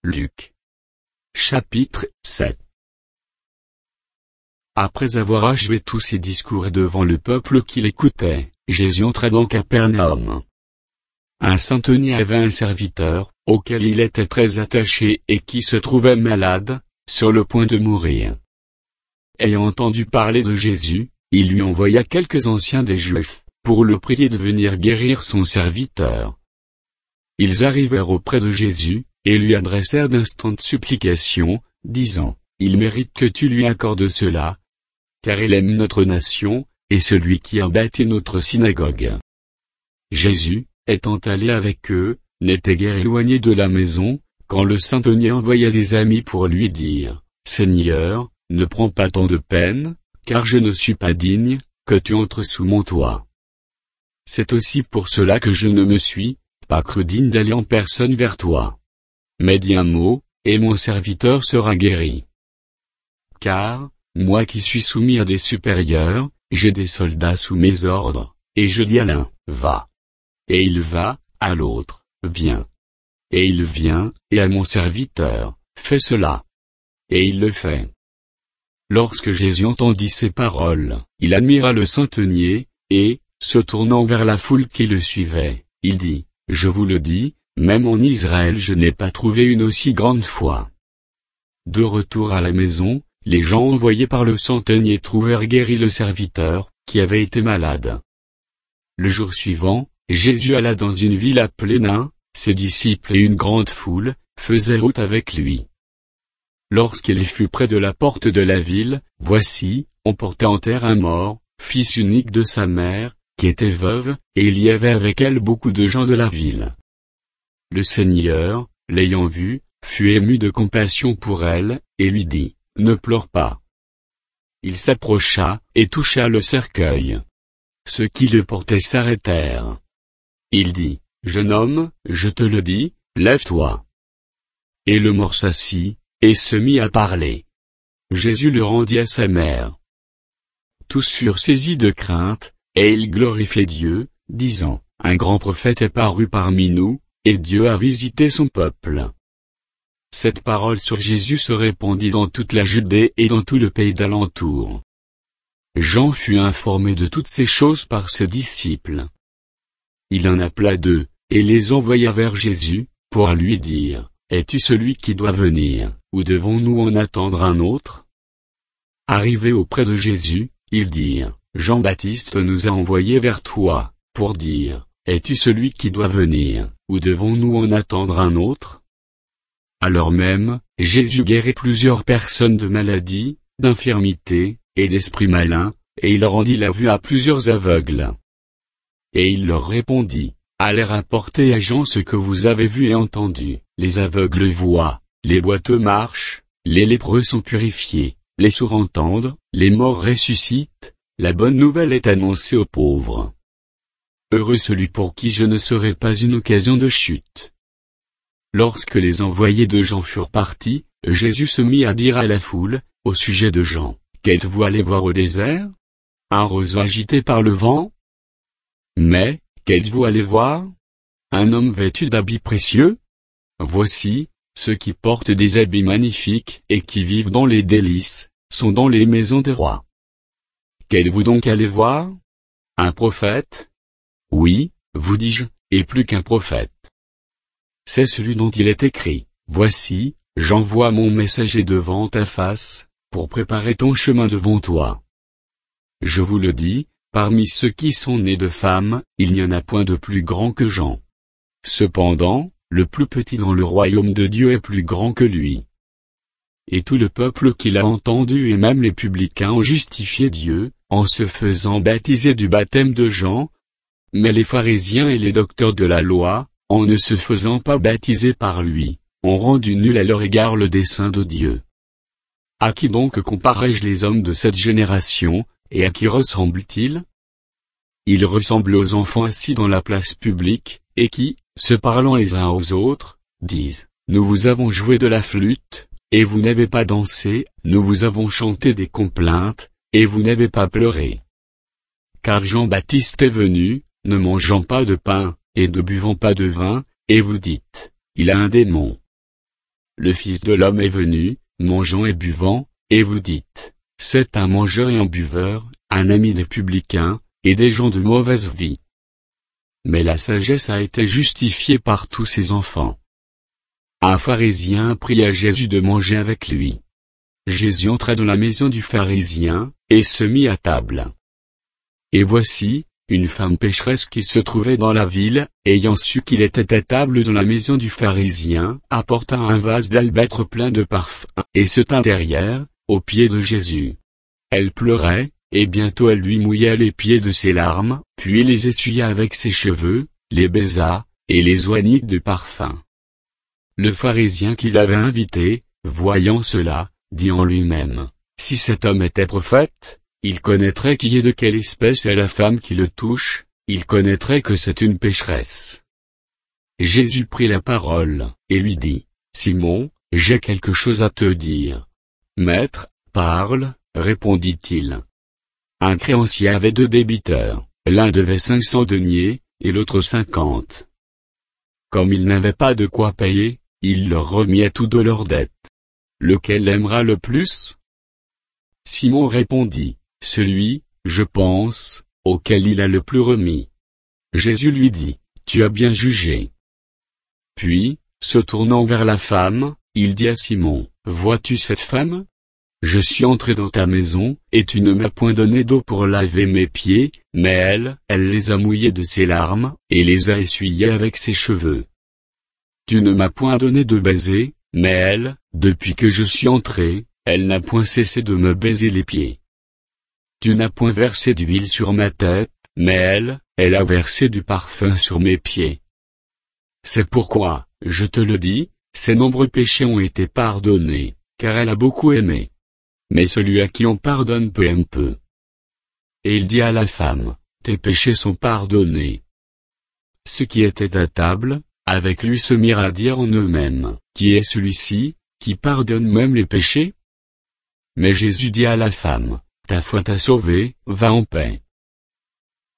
Luc. Chapitre 7. Après avoir achevé tous ses discours devant le peuple qui l'écoutait, Jésus entra dans Capernaum. Un centenier avait un serviteur, auquel il était très attaché et qui se trouvait malade, sur le point de mourir. Ayant entendu parler de Jésus, il lui envoya quelques anciens des Juifs, pour le prier de venir guérir son serviteur. Ils arrivèrent auprès de Jésus, et lui adressèrent d'instantes supplications, disant, « Il mérite que tu lui accordes cela, car il aime notre nation, et celui qui a bâti notre synagogue. » Jésus, étant allé avec eux, n'était guère éloigné de la maison, quand le centenier envoya des amis pour lui dire, « Seigneur, ne prends pas tant de peine, car je ne suis pas digne, que tu entres sous mon toit. C'est aussi pour cela que je ne me suis pas cru digne d'aller en personne vers toi. Mais dis un mot, et mon serviteur sera guéri. Car, moi qui suis soumis à des supérieurs, j'ai des soldats sous mes ordres, et je dis à l'un, va. Et il va, à l'autre, viens. Et il vient, et à mon serviteur, fais cela. Et il le fait. » Lorsque Jésus entendit ces paroles, il admira le centenier, et, se tournant vers la foule qui le suivait, il dit, « Je vous le dis, même en Israël je n'ai pas trouvé une aussi grande foi. » De retour à la maison, les gens envoyés par le centenier trouvèrent guéri le serviteur, qui avait été malade. Le jour suivant, Jésus alla dans une ville appelée Nain, ses disciples et une grande foule, faisaient route avec lui. Lorsqu'il fut près de la porte de la ville, voici, on portait en terre un mort, fils unique de sa mère, qui était veuve, et il y avait avec elle beaucoup de gens de la ville. Le Seigneur, l'ayant vue, fut ému de compassion pour elle, et lui dit, « Ne pleure pas. » Il s'approcha, et toucha le cercueil. Ceux qui le portaient s'arrêtèrent. Il dit, « Jeune homme, je te le dis, lève-toi. » Et le mort s'assit, et se mit à parler. Jésus le rendit à sa mère. Tous furent saisis de crainte, et ils glorifiaient Dieu, disant, « Un grand prophète est paru parmi nous, et Dieu a visité son peuple. » Cette parole sur Jésus se répandit dans toute la Judée et dans tout le pays d'alentour. Jean fut informé de toutes ces choses par ses disciples. Il en appela deux, et les envoya vers Jésus, pour lui dire, « Es-tu celui qui doit venir, ou devons-nous en attendre un autre ?» Arrivés auprès de Jésus, ils dirent, « Jean-Baptiste nous a envoyés vers toi, pour dire, « Es-tu celui qui doit venir, ou devons-nous en attendre un autre ?» Alors même, Jésus guérit plusieurs personnes de maladies, d'infirmités, et d'esprits malins, et il rendit la vue à plusieurs aveugles. Et il leur répondit, « Allez rapporter à Jean ce que vous avez vu et entendu, les aveugles voient, les boiteux marchent, les lépreux sont purifiés, les sourds entendent, les morts ressuscitent, la bonne nouvelle est annoncée aux pauvres. Heureux celui pour qui je ne serai pas une occasion de chute. » Lorsque les envoyés de Jean furent partis, Jésus se mit à dire à la foule, au sujet de Jean, « Qu'êtes-vous allé voir au désert? Un roseau agité par le vent? Mais, qu'êtes-vous allé voir? Un homme vêtu d'habits précieux? Voici, ceux qui portent des habits magnifiques et qui vivent dans les délices, sont dans les maisons des rois. Qu'êtes-vous donc allé voir? Un prophète? Oui, vous dis-je, et plus qu'un prophète. C'est celui dont il est écrit, « Voici, j'envoie mon messager devant ta face, pour préparer ton chemin devant toi. » Je vous le dis, parmi ceux qui sont nés de femmes, il n'y en a point de plus grand que Jean. Cependant, le plus petit dans le royaume de Dieu est plus grand que lui. Et tout le peuple qui l'a entendu et même les publicains ont justifié Dieu, en se faisant baptiser du baptême de Jean. Mais les pharisiens et les docteurs de la loi, en ne se faisant pas baptiser par lui, ont rendu nul à leur égard le dessein de Dieu. À qui donc comparerai-je les hommes de cette génération, et à qui ressemblent-ils? Ils ressemblent aux enfants assis dans la place publique, et qui, se parlant les uns aux autres, disent, « Nous vous avons joué de la flûte, et vous n'avez pas dansé, nous vous avons chanté des complaintes, et vous n'avez pas pleuré. » Car Jean-Baptiste est venu, ne mangeant pas de pain, et ne buvant pas de vin, et vous dites, « Il a un démon. » le Fils de l'homme est venu, mangeant et buvant, et vous dites, c'est un mangeur et un buveur, un ami des publicains, et des gens de mauvaise vie. Mais la sagesse a été justifiée par tous ses enfants. Un pharisien pria Jésus de manger avec lui. Jésus entra dans la maison du pharisien, et se mit à table. Et voici, une femme pécheresse qui se trouvait dans la ville, ayant su qu'il était à table dans la maison du pharisien, apporta un vase d'albâtre plein de parfums, et se tint derrière, aux pieds de Jésus. Elle pleurait, et bientôt elle lui mouilla les pieds de ses larmes, puis les essuya avec ses cheveux, les baisa, et les oignit de parfum. Le pharisien qui l'avait invité, voyant cela, dit en lui-même, si cet homme était prophète, il connaîtrait qui est de quelle espèce est la femme qui le touche, il connaîtrait que c'est une pécheresse. Jésus prit la parole, et lui dit, Simon, j'ai quelque chose à te dire. Maître, parle, répondit-il. Un créancier avait 2 débiteurs, l'un devait 500 deniers, et l'autre 50. Comme il n'avait pas de quoi payer, il leur remit à tous 2 leurs dettes. Lequel aimera le plus? Simon répondit, celui, je pense, auquel il a le plus remis. Jésus lui dit, tu as bien jugé. Puis, se tournant vers la femme, il dit à Simon, vois-tu cette femme? Je suis entré dans ta maison, et tu ne m'as point donné d'eau pour laver mes pieds, mais elle les a mouillés de ses larmes, et les a essuyés avec ses cheveux. Tu ne m'as point donné de baiser, mais elle, depuis que je suis entré, elle n'a point cessé de me baiser les pieds. Tu n'as point versé d'huile sur ma tête, mais elle a versé du parfum sur mes pieds. C'est pourquoi, je te le dis, ses nombreux péchés ont été pardonnés, car elle a beaucoup aimé. Mais celui à qui on pardonne peu aime peu. Et il dit à la femme, tes péchés sont pardonnés. Ceux qui étaient à table, avec lui se mirent à dire en eux-mêmes, qui est celui-ci, qui pardonne même les péchés? Mais Jésus dit à la femme, ta foi t'a sauvée, va en paix.